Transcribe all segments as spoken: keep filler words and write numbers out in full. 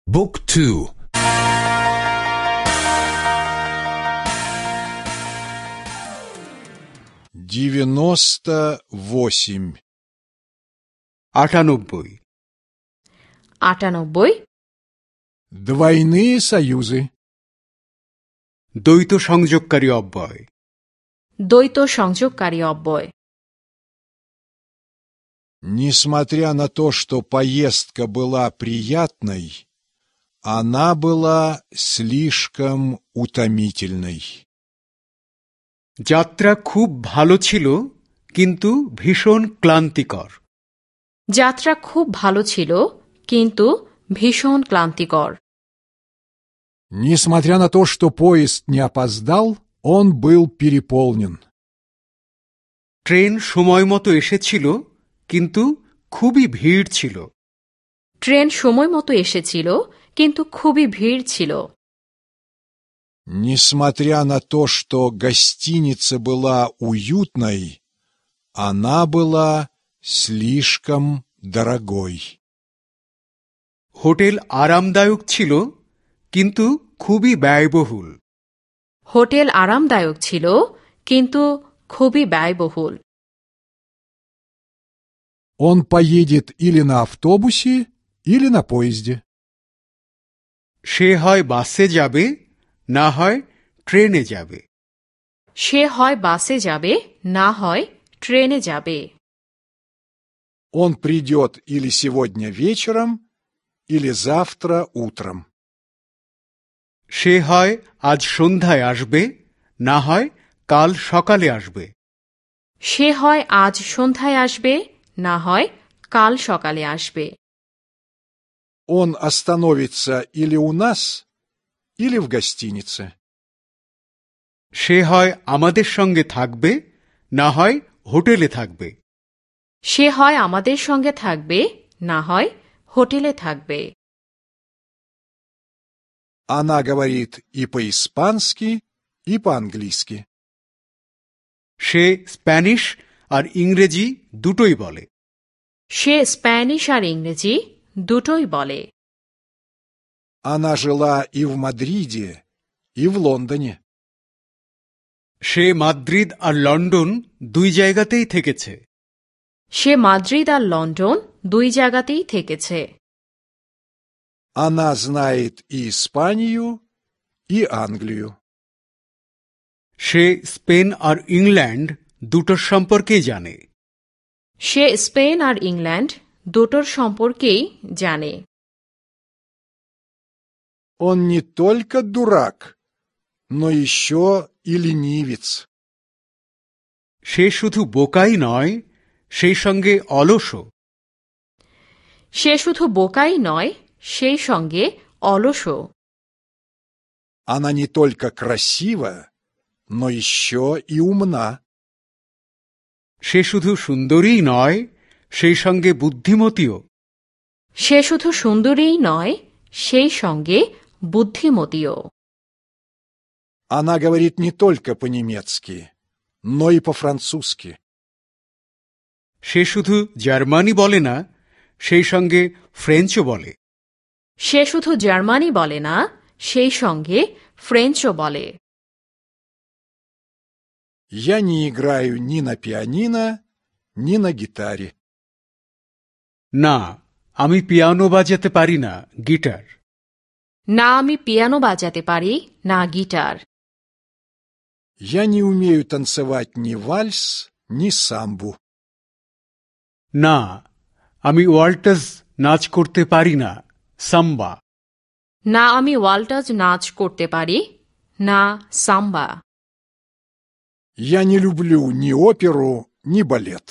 บุ๊กทูдевяносто восемь আটানব্বই আটানব্বই Двойные союзы দ্বৈত সংযোগকারী অব্যয় দ্বৈত সংযোগকারী অব্যয় Несмотря на то, что поездка была приятной, она была слишком утомительной. যাত্রা খুব ভালো ছিল কিন্তু ভীষণ ক্লান্তিকর যাত্রা খুব ভালো ছিল কিন্তু ভীষণ ক্লান্তিকর Несмотря на то, что поезд не опоздал, он был переполнен. ট্রেন সময় মতো এসেছিল কিন্তু খুবই ভিড় ছিল ট্রেন সময় মতো এসেছিল কিন্তু খুবই ভিড় ছিল Несмотря на то, что гостиница была уютной, она была слишком дорогой. হোটেল আরামদায়ক ছিল কিন্তু খুবই ব্যয়বহুল হোটেল আরামদায়ক ছিল কিন্তু খুবই ব্যয়বহুল Он поедет или на автобусе, или на поезде. সে হয় বাসে যাবে না হয় ট্রেনে যাবে সে হয় বাসে যাবে না হয় ট্রেনে যাবে Он придет или сегодня вечером, или завтра утром. সে হয় আজ সন্ধ্যায় আসবে না হয় কাল সকালে আসবে সে হয় আজ সন্ধ্যায় আসবে না হয় কাল সকালে আসবে Он остановится или у нас, или в гостинице. সে হয় আমাদের সঙ্গে থাকবে না হয় হোটেলে থাকবে সে হয় আমাদের সঙ্গে থাকবে না হয় হোটেলে থাকবে Она говорит и по-испански, и по-английски. সে স্প্যানিশ আর ইংরেজি দুটোই বলে সে স্প্যানিশ আর ইংরেজি দুটোই বলে Она жила и в Мадриде, и в Лондоне. সে মাদ্রিদ আর লন্ডন দুই জায়গাতেই থেকেছে সে মাদ্রিদ আর লন্ডন দুই জায়গাতেই থেকেছে Она знает и Испанию, и Англию. সে স্পেন আর ইংল্যান্ড দুটোর সম্পর্কেই জানে সে স্পেন আর ইংল্যান্ড দুটোর সম্পর্কেই জানে Он не только дурак, но еще и ленивец. সে শুধু বোকাই নয় সেই সঙ্গে অলসও সে শুধু বোকাই নয় সেই সঙ্গে অলসও Она не только красива, но еще и умна. সে শুধু সুন্দরীই নয় সেই সঙ্গে বুদ্ধিমতীও সে শুধু সুন্দরীই নয় সেই সঙ্গে বুদ্ধিমতীও Она говорит не только по-немецки, но и по-французски. সে শুধু জার্মানি বলে না সেই সঙ্গে ফ্রেঞ্চও বলে সে শুধু জার্মানি বলে না সেই সঙ্গে ফ্রেঞ্চও বলে Я не играю ни на пианино, ни на гитаре. না আমি পিয়ানো বাজাতে পারি না গিটার না আমি পিয়ানো বাজাতে পারি না গিটার Я не умею танцевать ни вальс, ни самбу. না আমি ওয়াল্টাজ নাচ করতে পারি না সাম্বা না আমি ওয়াল্টাজ নাচ করতে পারি না সাম্বা Я не люблю ни оперу, ни балет.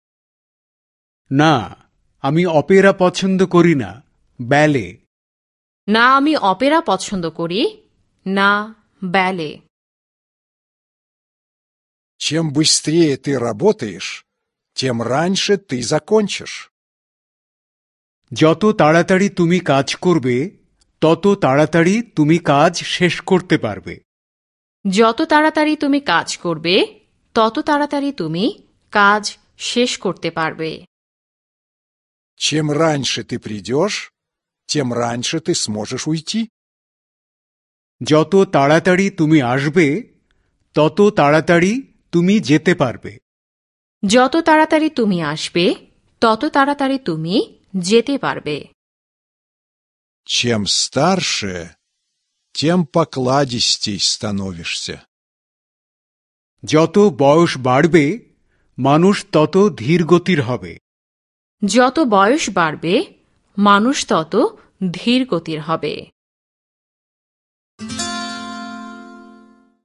না আমি অপেরা পছন্দ করি না ব্যালে না আমি অপেরা পছন্দ করি না ব্যালে Чем быстрее ты работаешь, тем раньше ты закончишь. যত তাড়াতাড়ি তুমি কাজ করবে তত তাড়াতাড়ি তুমি কাজ শেষ করতে পারবে যত তাড়াতাড়ি তুমি কাজ করবে তত তাড়াতাড়ি তুমি কাজ শেষ করতে পারবে Чем раньше ты придешь, тем раньше ты сможешь уйти. যত তাড়াতাড়ি তুমি আসবে তত তাড়াতাড়ি তুমি যেতে পারবে। যত তাড়াতাড়ি তুমি আসবে তত তাড়াতাড়ি তুমি যেতে পারবে। Чем старше, тем покладистей становишься. যত বয়স বাড়বে মানুষ তত ধীরগতির হবে। যত বয়স বাড়বে মানুষ তত ধীর গতির হবে।